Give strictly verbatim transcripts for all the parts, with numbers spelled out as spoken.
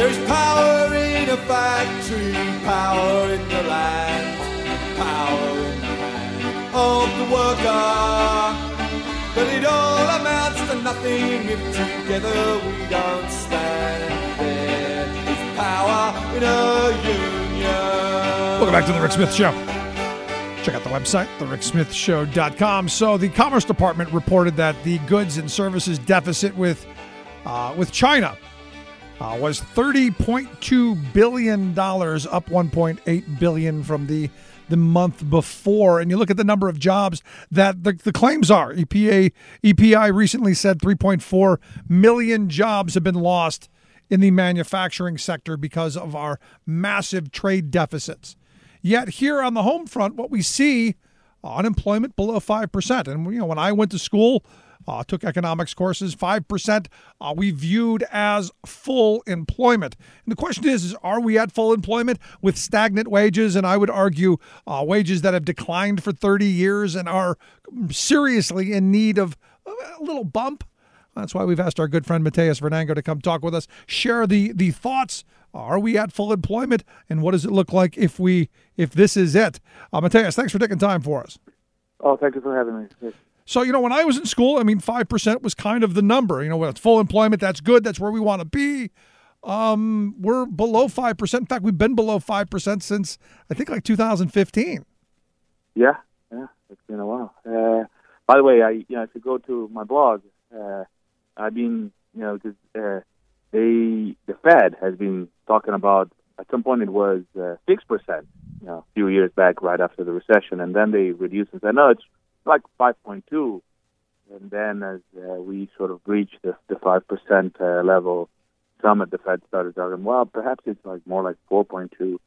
There's power in a factory, power in the land, power in the hand of the worker. But it all amounts to nothing if together we don't stand. There is power in a union. Welcome back to the Rick Smith Show. Check out the website, the rick smith show dot com. So the Commerce Department reported that the goods and services deficit with uh, with China uh, was thirty point two billion dollars, up one point eight billion dollars from the the month before. And you look at the number of jobs that the, the claims are. E P A, E P I recently said three point four million jobs have been lost in the manufacturing sector because of our massive trade deficits. Yet here on the home front, what we see, uh, unemployment below five percent. And, you know, when I went to school, uh, took economics courses, five percent uh, we viewed as full employment. And the question is, is, are we at full employment with stagnant wages? And I would argue uh, wages that have declined for thirty years and are seriously in need of a little bump. That's why we've asked our good friend Mateus Vernango to come talk with us, share the the thoughts. Are we at full employment, and what does it look like if we if this is it? Uh, Mateus, thanks for taking time for us. Oh, thank you for having me. Yes. So, you know, when I was in school, I mean, five percent was kind of the number. You know, when it's full employment, that's good. That's where we want to be. Um, we're below five percent. In fact, we've been below five percent since, I think, like two thousand fifteen. Yeah, yeah, it's been a while. Uh, by the way, I you know, if you go to my blog, uh, I've been, you know, because uh, they the Fed has been talking about, at some point it was uh, six percent, you know, a few years back right after the recession, and then they reduced and said, no, it's like five point two. And then as uh, we sort of reached the, the five percent uh, level, some at the Fed started talking, well, perhaps it's like more like four point two.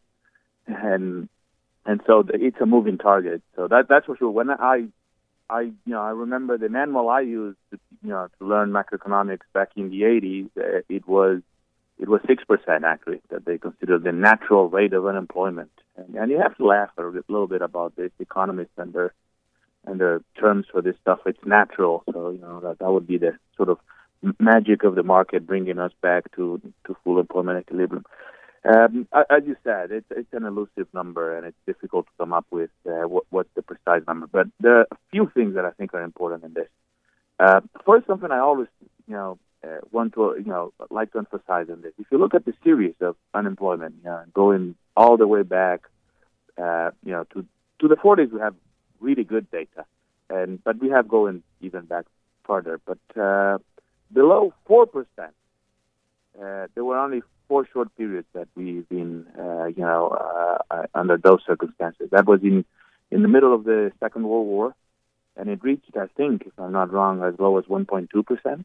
And and so the, it's a moving target. So that that's for sure. When I, I you know, I remember the manual I used, to, you know, to learn macroeconomics back in the eighties, uh, it was It was six percent, actually, that they considered the natural rate of unemployment. And, and you have to laugh a little bit about this, economists and their, and their terms for this stuff. It's natural. So, you know, that, that would be the sort of magic of the market bringing us back to, to full employment equilibrium. Um, as you said, it's, it's an elusive number, and it's difficult to come up with uh, what, what's the precise number. But there are a few things that I think are important in this. Uh, first, something I always, you know, Uh, want to, you know, like to emphasize on this. If you look at the series of unemployment, you know, going all the way back, uh, you know, to to the forties, we have really good data, and but we have going even back further. But uh, below four percent, uh, there were only four short periods that we've been, uh, you know, uh, under those circumstances. That was in in the middle of the Second World War, and it reached, I think, if I'm not wrong, as low as one point two percent.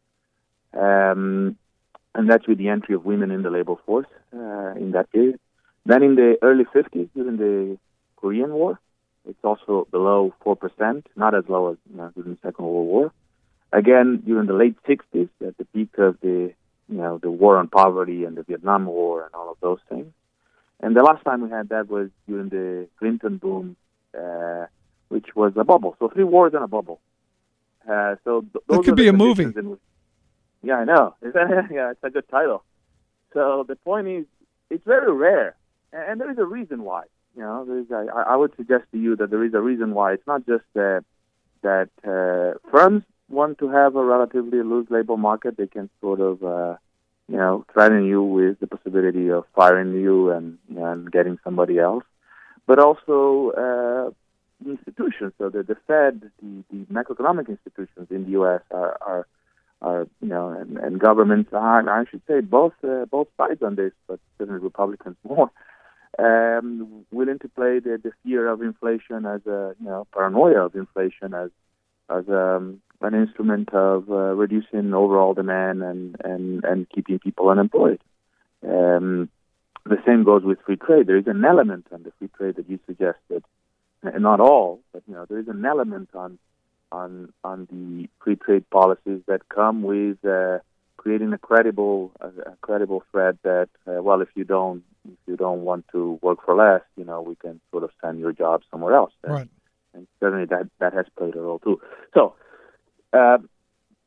Um, and that's with the entry of women in the labor force uh, in that period. Then in the early fifties, during the Korean War, it's also below four percent, not as low as, you know, during the Second World War. Again, during the late sixties, at the peak of the, you know, the war on poverty and the Vietnam War and all of those things. And the last time we had that was during the Clinton boom, uh, which was a bubble. So three wars and a bubble. Uh, so th- those that could be a movie. In- Yeah, I know. Yeah, it's a good title. So the point is, it's very rare, and there is a reason why. You know, there is a, I would suggest to you that there is a reason why. It's not just uh, that uh, firms want to have a relatively loose labor market. They can sort of, uh, you know, threaten you with the possibility of firing you and, and getting somebody else, but also uh, institutions. So the, the Fed, the, the macroeconomic institutions in the U S are, are are, you know, and, and governments are, I should say, both uh, both sides on this, but certainly Republicans more, um, willing to play the, the fear of inflation as a, you know, paranoia of inflation as as um, an instrument of uh, reducing overall demand and, and, and keeping people unemployed. Um, the same goes with free trade. There is an element on the free trade that you suggested, and not all, but, you know, there is an element on on on the free trade policies that come with uh, creating a credible a, a credible threat that uh, well, if you don't if you don't want to work for less, you know, we can sort of send your job somewhere else. Right. And certainly that that has played a role too. So uh,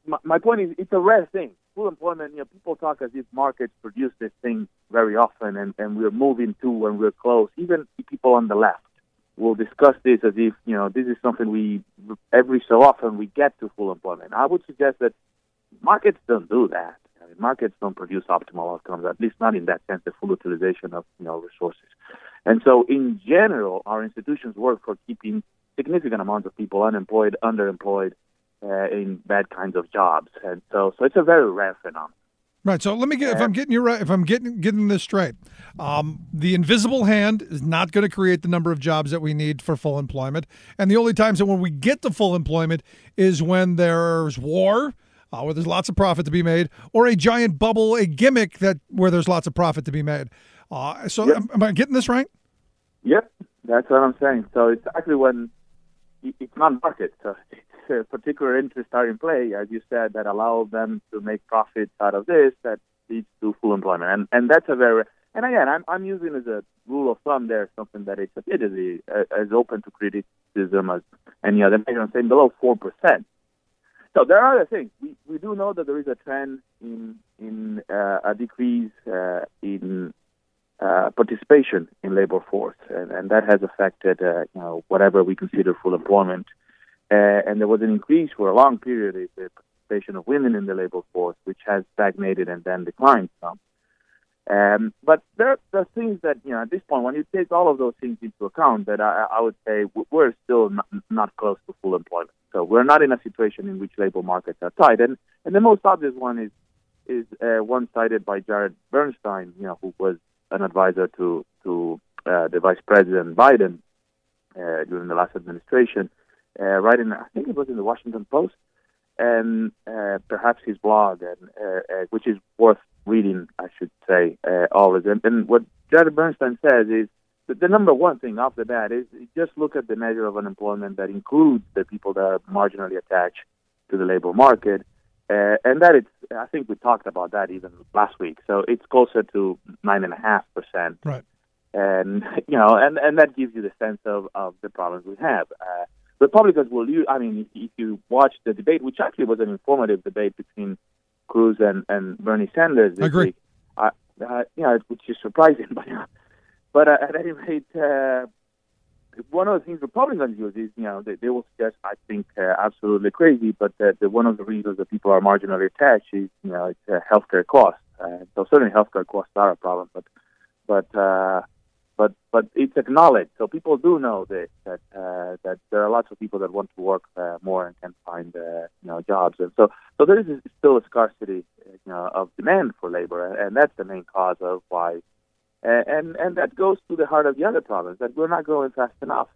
my, my point is, it's a rare thing. Full employment, you know, people talk as if markets produce this thing very often, and, and we're moving to when we're close. Even people on the left will discuss this as if, you know, this is something we, every so often we get to full employment. I would suggest that markets don't do that. I mean, markets don't produce optimal outcomes, at least not in that sense, the full utilization of, you know, resources. And so, in general, our institutions work for keeping significant amounts of people unemployed, underemployed, uh, in bad kinds of jobs. And so, so it's a very rare phenomenon. Right. So let me get, if I'm getting you right, if I'm getting getting this straight, um, the invisible hand is not going to create the number of jobs that we need for full employment. And the only times that when we get to full employment is when there's war, uh, where there's lots of profit to be made, or a giant bubble, a gimmick that where there's lots of profit to be made. Uh, so Yep. am, am I getting this right? Yep, that's what I'm saying. So it's actually when it's not market. So it's a particular interest are in play, as you said, that allow them to make profits out of this that leads to full employment. And and that's a very, and again, I'm I'm using as a rule of thumb there something that it's admittedly uh, as open to criticism as any other measure. I'm saying below four percent. So there are other things. We we do know that there is a trend in in uh, a decrease uh, in uh, participation in labor force, and, and that has affected uh, you know whatever we consider full employment. Uh, and there was an increase for a long period in the participation of women in the labor force, which has stagnated and then declined some. Um, but there are, there are things that, you know, at this point, when you take all of those things into account, that I, I would say we're still not, not close to full employment. So we're not in a situation in which labor markets are tight. And, and the most obvious one is is uh, one cited by Jared Bernstein, you know, who was an advisor to to uh, the Vice President Biden uh, during the last administration. Uh, right in, I think it was in the Washington Post, and uh, perhaps his blog, and uh, uh, which is worth reading, I should say, uh, always. And, and what Jared Bernstein says is that the number one thing off the bat is just look at the measure of unemployment that includes the people that are marginally attached to the labor market, uh, and that it's. I think we talked about that even last week. So it's closer to nine and a half percent, right? And you know, and, and that gives you the sense of, of the problems we have. Uh, Republicans will use, I mean, if, if you watch the debate, which actually was an informative debate between Cruz and, and Bernie Sanders this I agree. week, uh, uh, you know, which is surprising, but, but uh, at any rate, uh, one of the things Republicans use is, you know, they, they will suggest, I think, uh, absolutely crazy, but uh, the, one of the reasons that people are marginally attached is, you know, it's uh, healthcare costs. Uh, so certainly healthcare costs are a problem, but, but, uh, But but it's acknowledged, so people do know that that uh, that there are lots of people that want to work uh, more and can find uh, you know jobs, and so so there is still a scarcity you know of demand for labor, and that's the main cause of why, and and that goes to the heart of the other problems that we're not growing fast enough,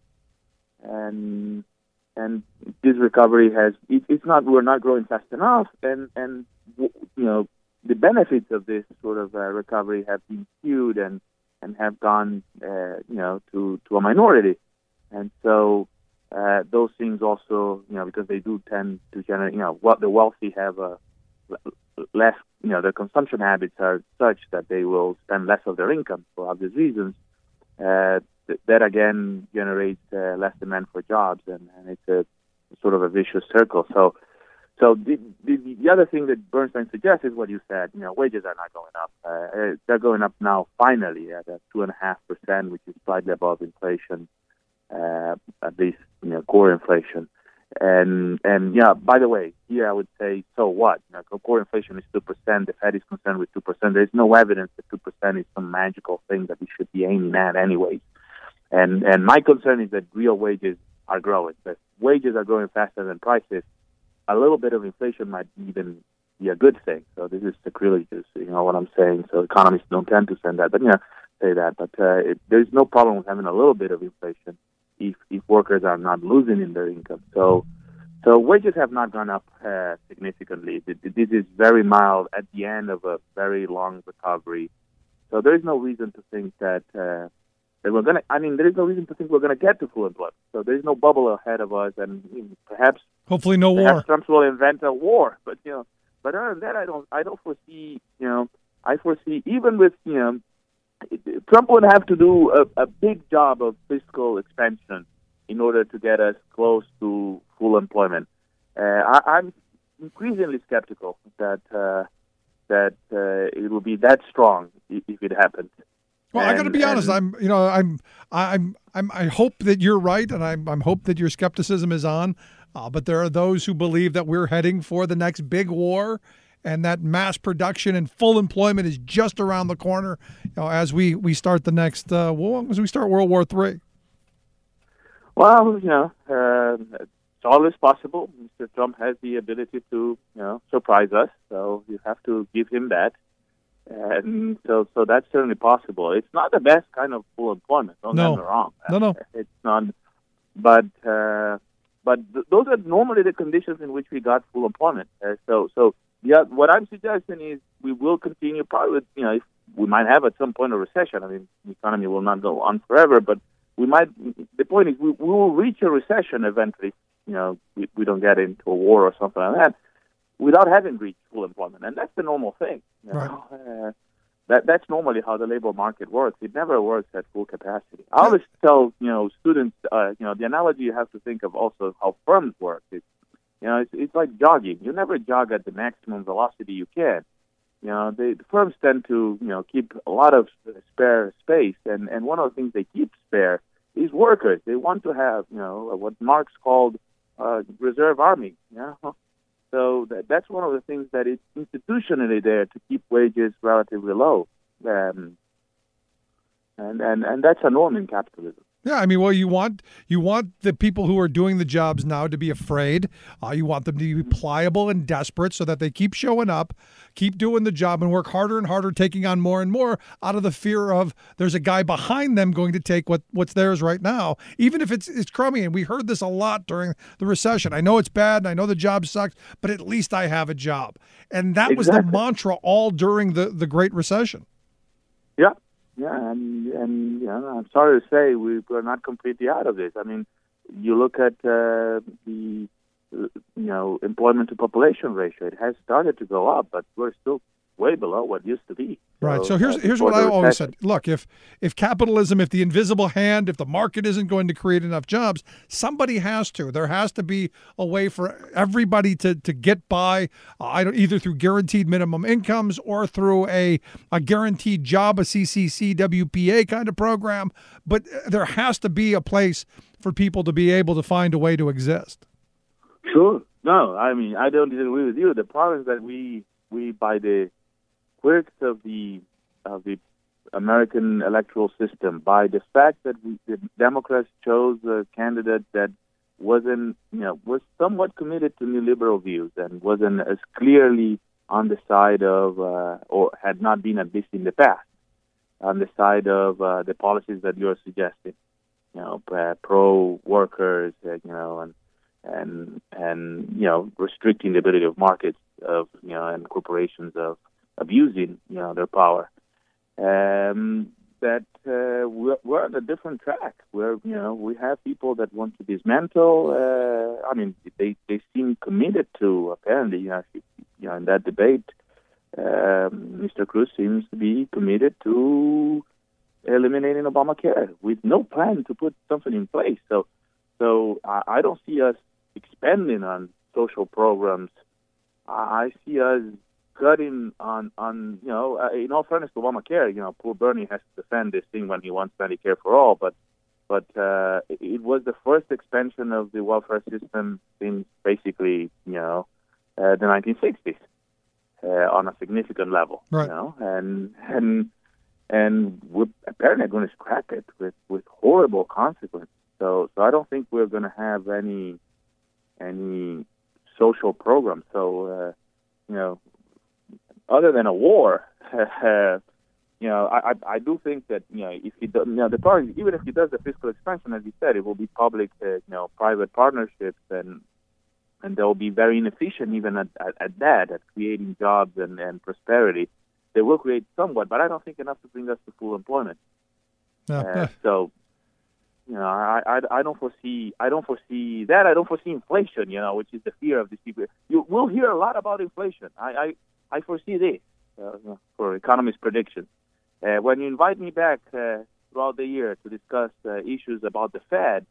and and this recovery has it, it's not we're not growing fast enough, and and you know the benefits of this sort of uh, recovery have been skewed and. and have gone, uh, you know, to, to a minority. And so uh, those things also, you know, because they do tend to generate, you know, what the wealthy have a less, you know, their consumption habits are such that they will spend less of their income for obvious reasons. Uh, th- that, again, generates uh, less demand for jobs, and, and it's a sort of a vicious circle. So, So the, the the other thing that Bernstein suggests is what you said. You know, wages are not going up. Uh, they're going up now finally at a two and a half percent, which is slightly above inflation, uh, at least you know core inflation. And and yeah, by the way, here I would say, so what? You know, core inflation is two percent. The Fed is concerned with two percent. There is no evidence that two percent is some magical thing that we should be aiming at, anyways. And and my concern is that real wages are growing. That wages are growing faster than prices. A little bit of inflation might even be a good thing. So this is sacrilegious, you know what I'm saying. So economists don't tend to say that, but yeah, say that. But uh, it, there's no problem with having a little bit of inflation if if workers are not losing in their income. So so wages have not gone up uh, significantly. This is very mild at the end of a very long recovery. So there is no reason to think that. Uh, That we're gonna. I mean, there is no reason to think we're going to get to full employment. So there is no bubble ahead of us, and you know, perhaps hopefully no perhaps war. Trump will invent a war. But you know, but other than that, I don't. I don't foresee. You know, I foresee even with you know, Trump would have to do a, a big job of fiscal expansion in order to get us close to full employment. Uh, I, I'm increasingly skeptical that uh, that uh, it will be that strong if, if it happens. Well, and, I got to be honest. I'm, you know, I'm, I'm, I'm. I hope that you're right, and I'm, I'm hope that your skepticism is on. Uh, but there are those who believe that we're heading for the next big war, and that mass production and full employment is just around the corner. You know, as we, we start the next, uh, well, as we start World War Three. Well, you know, uh, it's always possible. Mister Trump has the ability to, you know, surprise us. So you have to give him that. And so, so that's certainly possible. It's not the best kind of full employment. Don't no. get me wrong. No, no, it's not. But uh, but th- those are normally the conditions in which we got full employment. Uh, so so yeah, what I'm suggesting is we will continue. Probably, you know, if we might have at some point a recession. I mean, the economy will not go on forever, but we might. The point is, we, we will reach a recession eventually. You know, we, we don't get into a war or something like that, without having reached full employment, and that's the normal thing. You right. know? uh, that that's normally how the labor market works. It never works at full capacity. I always tell you know students, uh, you know, the analogy you have to think of also how firms work. It's, you know, it's, it's like jogging. You never jog at the maximum velocity you can. You know, they, the firms tend to you know keep a lot of spare space, and and one of the things they keep spare is workers. They want to have you know what Marx called uh, reserve army. You know. So that, that's one of the things that is institutionally there to keep wages relatively low. Um, and, and, and that's a norm in capitalism. Yeah, I mean, well, you want you want the people who are doing the jobs now to be afraid. Uh, you want them to be pliable and desperate so that they keep showing up, keep doing the job, and work harder and harder, taking on more and more out of the fear of there's a guy behind them going to take what, what's theirs right now, even if it's it's crummy. And we heard this a lot during the recession. I know it's bad, and I know the job sucks, but at least I have a job. And that was Exactly. the mantra all during the, the Great Recession. Yeah. Yeah, and, and you know, I'm sorry to say we, we're not completely out of this. I mean, you look at uh, the, uh, you know, employment to population ratio. It has started to go up, but we're still way below what used to be. Right. So here's uh, here's what I always said. Look, if if capitalism, if the invisible hand, if the market isn't going to create enough jobs, somebody has to. There has to be a way for everybody to to get by, uh, I don't, either through guaranteed minimum incomes or through a a guaranteed job, a C C C, W P A kind of program. But there has to be a place for people to be able to find a way to exist. Sure. No, I mean, I don't disagree with you. The problem is that we we by the quirks of the of the American electoral system, by the fact that we, the Democrats chose a candidate that wasn't, you know, was somewhat committed to neoliberal views and wasn't as clearly on the side of, uh, or had not been at least in the past, on the side of uh, the policies that you're suggesting, you know, uh, pro workers, uh, you know, and and and you know, restricting the ability of markets of, you know, and corporations of abusing, you know, their power. Um, that uh, we're, we're on a different track where, you know, we have people that want to dismantle. Uh, I mean, they, they seem committed to, apparently, you know, you know in that debate, um, Mister Cruz seems to be committed to eliminating Obamacare with no plan to put something in place. So, so I, I don't see us expanding on social programs. I, I see us cutting on, on you know, uh, in all fairness to Obamacare, you know, poor Bernie has to defend this thing when he wants Medicare for all, but but uh, it was the first expansion of the welfare system since basically, you know, uh, the nineteen sixties uh, on a significant level, right. you know, and and and we're apparently going to scrap it with, with horrible consequences. So so I don't think we're going to have any any social program. So uh, you know. Other than a war, uh, you know, I, I I do think that, you know, if he does, you know, the problem is, even if he does the fiscal expansion, as you said, it will be public, uh, you know, private partnerships, and and they will be very inefficient even at, at, at that, at creating jobs and, and prosperity. They will create somewhat, but I don't think enough to bring us to full employment. Yeah. Uh, so, you know, I, I I don't foresee I don't foresee that. I don't foresee inflation, you know, which is the fear of these people. You will hear a lot about inflation. I. I I foresee this uh, for economist predictions. Uh, when you invite me back uh, throughout the year to discuss uh, issues about the Fed,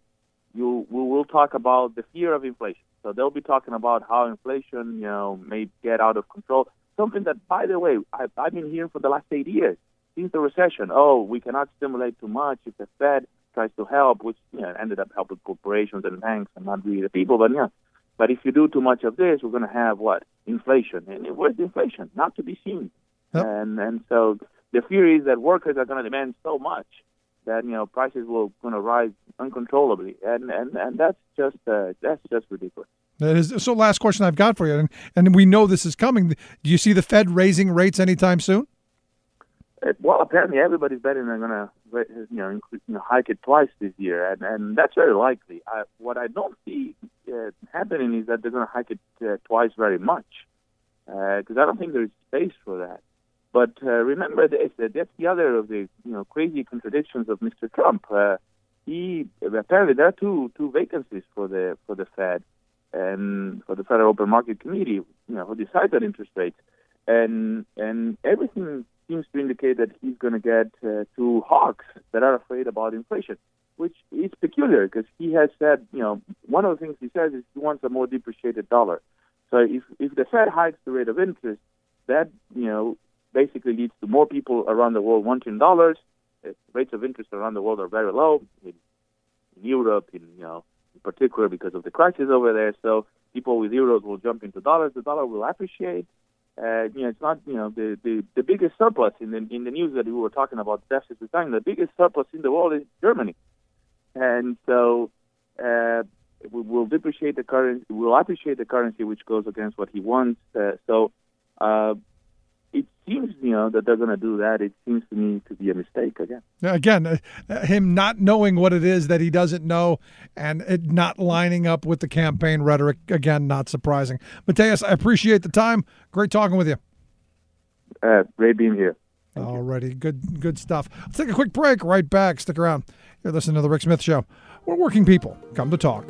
you we will talk about the fear of inflation. So they'll be talking about how inflation, you know, may get out of control. Something that, by the way, I've, I've been hearing for the last eight years since the recession. Oh, we cannot stimulate too much if the Fed tries to help, which you know ended up helping corporations and banks and not really the people. But yeah, but if you do too much of this, we're going to have what? Inflation. And where's the inflation? Not to be seen. Yep. And and so the fear is that workers are going to demand so much that you know prices will going to rise uncontrollably, and and, and that's just uh, that's just ridiculous. That is so. Last question I've got for you, and and we know this is coming. Do you see the Fed raising rates anytime soon? Uh, well, apparently everybody's betting they're going to you know, increase, you know hike it twice this year, and and that's very likely. I, what I don't see uh, happening is that they're going to hike it uh, twice very much, because uh, I don't think there's space for that. But uh, remember this, uh, that's the other of the you know crazy contradictions of Mister Trump. Uh, he apparently there are two two vacancies for the for the Fed and for the Federal Open Market Committee, you know, who decides on interest rates, and and everything seems to indicate that he's going to get uh, two hawks that are afraid about inflation, which is peculiar because he has said, you know, one of the things he says is he wants a more depreciated dollar. So if if the Fed hikes the rate of interest, that you know. basically leads to more people around the world wanting dollars. Uh, rates of interest around the world are very low in, in Europe, in you know, in particular because of the crisis over there. So people with euros will jump into dollars. The dollar will appreciate. Uh, you know, it's not you know the, the, the biggest surplus in the in the news that we were talking about deficit with time. The biggest surplus in the world is Germany, and so uh, we will depreciate the currency. We'll appreciate the currency, which goes against what he wants. Uh, so. Uh, It seems, you know, that they're going to do that. It seems to me to be a mistake again. Again, uh, him not knowing what it is that he doesn't know and it not lining up with the campaign rhetoric. Again, not surprising. Mateus, I appreciate the time. Great talking with you. Uh, great being here. All righty. Good, good stuff. Let's take a quick break. Right back. Stick around. You're listening to The Rick Smith Show, where working people come to talk.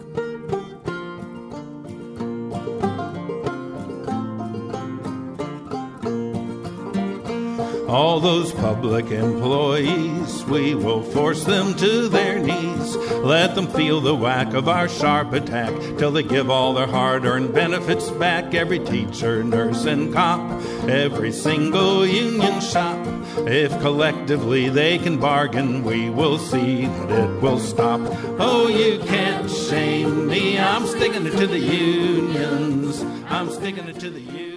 All those public employees, we will force them to their knees. Let them feel the whack of our sharp attack till they give all their hard-earned benefits back. Every teacher, nurse, and cop, every single union shop. If collectively they can bargain, we will see that it will stop. Oh, you can't shame me. I'm sticking it to the unions. I'm sticking it to the unions.